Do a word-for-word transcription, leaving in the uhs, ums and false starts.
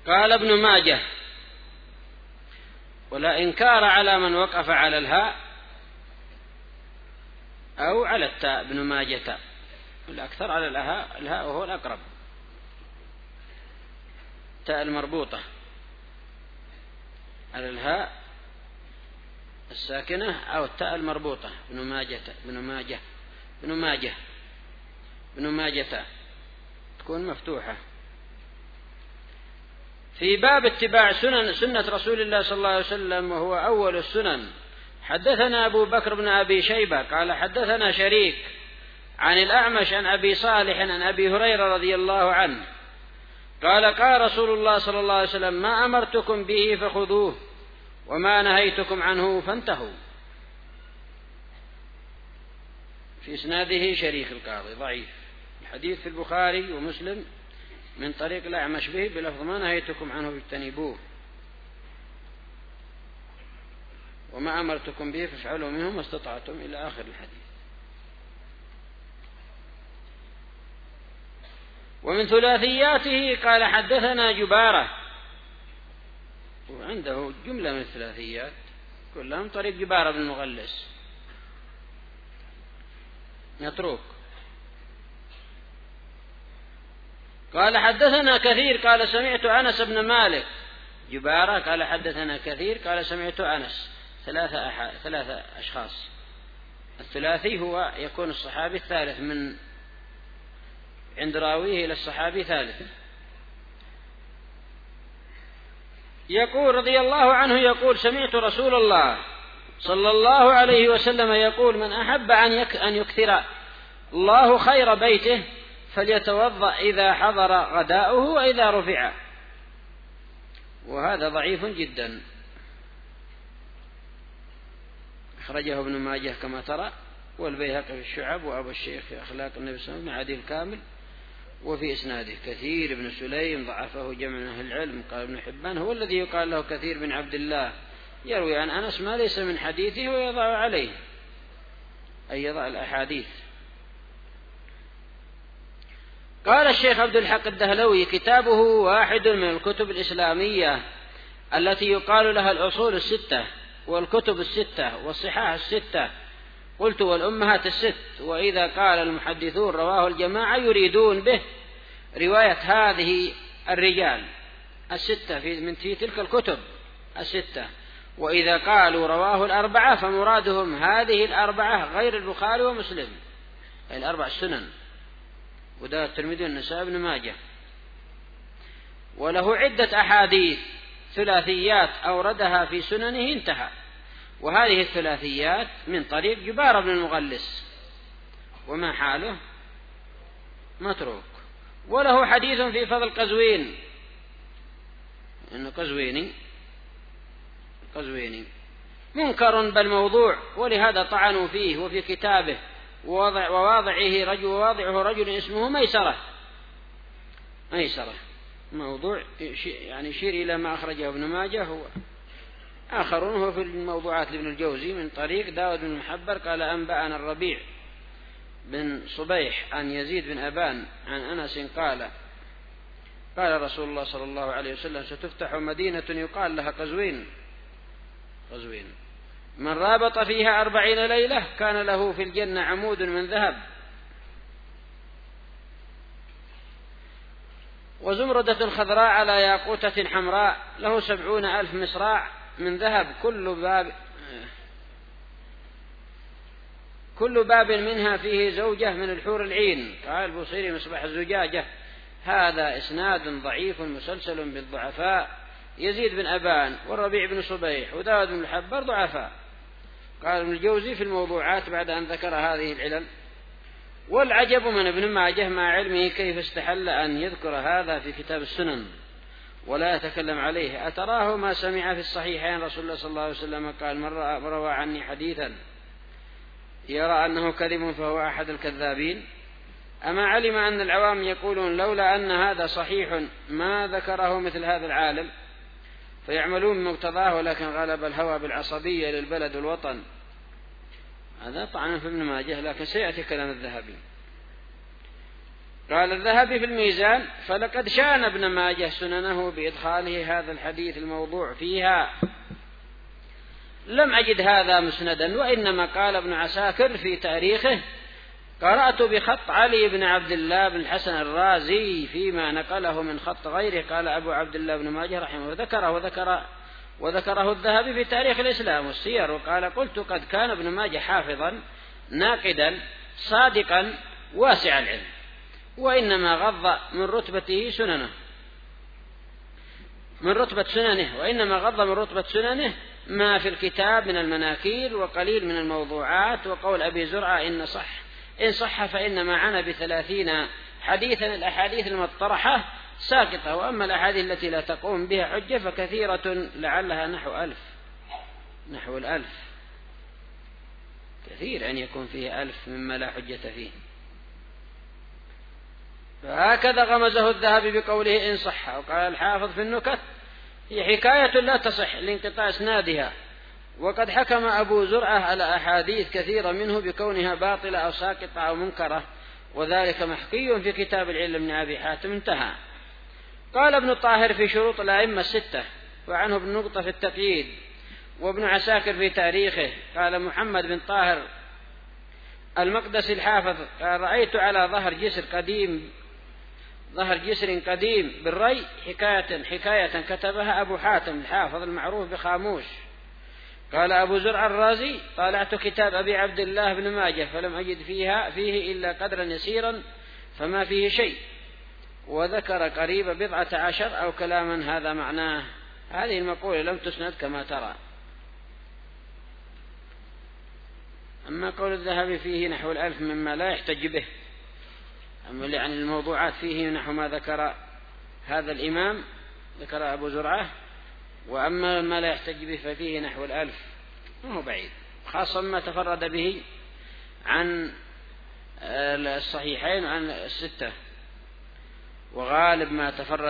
قال ابن ماجه: ولا إنكار على من وقف على الهاء أو على التاء. ابن ماجه تاء، الأكثر على الهاء، الهاء وهو الأقرب، تاء المربوطة على الهاء الساكنة أو التاء المربوطة. ابن ماجه ابن ماجه ابن ماجه ابن ماجه تاء تكون مفتوحة. في باب اتباع سنن سنة رسول الله صلى الله عليه وسلم وهو أول السنن، حدثنا أبو بكر بن أبي شيبة قال حدثنا شريك عن الأعمش عن أبي صالح عن أبي هريرة رضي الله عنه قال قال رسول الله صلى الله عليه وسلم: ما أمرتكم به فخذوه وما نهيتكم عنه فانتهوا. في إسناده شريك القاضي ضعيف. الحديث في البخاري ومسلم من طريق الأعمش به بلفظ: ما نهيتكم عنه فاجتنبوه وما أمرتكم به فافعلوا منه ما استطعتم، إلى آخر الحديث. ومن ثلاثياته قال حدثنا جبارة، وعنده جملة من الثلاثيات كلهم طريق جبارة بن المغلس يترك. قال حدثنا كثير قال سمعت أنس بن مالك. جبارة قال حدثنا كثير قال سمعت أنس. ثلاثة, أح... ثلاثة أشخاص. الثلاثي هو يكون الصحابي الثالث من عند راويه إلى الصحابي ثالث. يقول رضي الله عنه يقول: سمعت رسول الله صلى الله عليه وسلم يقول: من أحب أن يكثر الله خير بيته فليتوضأ إذا حضر غداؤه وإذا رفع. وهذا ضعيف جدا، أخرجه ابن ماجه كما ترى، والبيهقي في الشعب، وأبو الشيخ في أخلاق النبي صلى الله عليه وسلم عدي الكامل. وفي إسناده كثير بن سليم ضعفه جمع من أهل العلم. قال ابن حبان: هو الذي يقال له كثير بن عبد الله، يروي عن أنس ما ليس من حديثه ويضع عليه، أي يضع الأحاديث. قال الشيخ عبد الحق الدهلوي: كتابه واحد من الكتب الإسلامية التي يقال لها الأصول الستة والكتب الستة والصحاح الستة، قلت والأمهات الست. وإذا قال المحدثون رواه الجماعة يريدون به رواية هذه الرجال الستة في من في تلك الكتب الستة. وإذا قالوا رواه الأربعة فمرادهم هذه الأربعة غير البخاري ومسلم، أي الأربع السنن، وده الترمذي والنسائي وابن ماجه. وله عدة أحاديث ثلاثيات أوردها في سننه انتهى. وهذه الثلاثيات من طريق جبار بن المغلس، وما حاله متروك. وله حديث في فضل قزوين، إنه قزويني قزويني منكر بل موضوع، ولهذا طعنوا فيه وفي كتابه. ووضع وواضعه رجل وواضعه رجل اسمه ميسرة ميسرة موضوع، يعني يشير إلى ما أخرجه ابن ماجه. هو آخرون هو في الموضوعات لابن الجوزي من طريق داود بن المحبر قال: أنبأنا الربيع بن صبيح عن يزيد بن أبان عن أنس قال: قال رسول الله صلى الله عليه وسلم: ستفتح مدينة يقال لها قزوين قزوين من رابط فيها أربعين ليلة كان له في الجنة عمود من ذهب وزمردة خضراء على ياقوتة حمراء، له سبعون ألف مصراع من ذهب، كل باب كل باب منها فيه زوجة من الحور العين. قال البوصيري: مصباح الزجاجة. هذا إسناد ضعيف مسلسل بالضعفاء. يزيد بن أبان والربيع بن صبيح وداود بن الحبر ضعفاء. قال ابن الجوزي في الموضوعات بعد أن ذكر هذه العلل: والعجب من ابن ماجه مع علمه كيف استحل أن يذكر هذا في كتاب السنن ولا يتكلم عليه. أتراه ما سمع في الصحيحين رسول الله صلى الله عليه وسلم قال: من روى عني حديثا يرى أنه كذب فهو أحد الكذابين؟ أما علم أن العوام يقولون لولا أن هذا صحيح ما ذكره مثل هذا العالم، فيعملون بمقتضاه، ولكن غلب الهوى بالعصبية للبلد والوطن. هذا طعنا في ابن ماجه، لكن سيأتي كلام الذهبي. قال الذهبي في الميزان: فلقد شان ابن ماجه سننه بإدخاله هذا الحديث الموضوع فيها. لم أجد هذا مسندا، وإنما قال ابن عساكر في تاريخه: قرأت بخط علي بن عبد الله بن الحسن الرازي فيما نقله من خط غيره. قال أبو عبد الله بن ماجه رحمه الله وذكره وذكر وذكره الذهبي في تاريخ الإسلام والسير. وقال: قلت قد كان ابن ماجه حافظا ناقدا صادقا واسع العلم، وإنما غض من رتبته سننه من رتبة سننه وإنما غض من رتبة سننه ما في الكتاب من المناكير وقليل من الموضوعات. وقول أبي زرعة: إن صح إن صح فإنما عنا بثلاثين حديثا، الأحاديث المطرحة ساقطة، وأما الأحاديث التي لا تقوم بها حجة فكثيرة، لعلها نحو ألف نحو الألف كثير أن يكون فيه ألف مما لا حجة فيه. فهكذا غمزه الذهبي بقوله: إن صح. وقال الحافظ في النكت: هي حكاية لا تصح لانقطاع إسنادها، وقد حكم أبو زرعة على أحاديث كثيرة منه بكونها باطلة أو ساقطة أو منكرة، وذلك محكي في كتاب العلم من أبي حاتم. انتهى. قال ابن طاهر في شروط الأئمة الستة، وعنه ابن نقطة في التقييد، وابن عساكر في تاريخه. قال محمد بن طاهر المقدسي الحافظ: قال: رأيت على ظهر جسر قديم ظهر جسر قديم بالري حكاية حكاية كتبها أبو حاتم الحافظ المعروف بخاموش. قال أبو زرع الرازي: طالعت كتاب أبي عبد الله بن ماجه فلم أجد فيها فيه إلا قدرا يسيرا فما فيه شيء، وذكر قريب بضعة عشر أو كلاما هذا معناه. هذه المقولة لم تسند كما ترى. أما قول الذهبي فيه نحو الألف مما لا يحتج به، أما يعني الموضوعات فيه نحو ما ذكر هذا الإمام ذكر أبو زرعة، وأما ما لا يحتج به ففيه نحو الألف، وهو بعيد، خاصة ما تفرد به عن الصحيحين وعن الستة، وغالب ما تفرد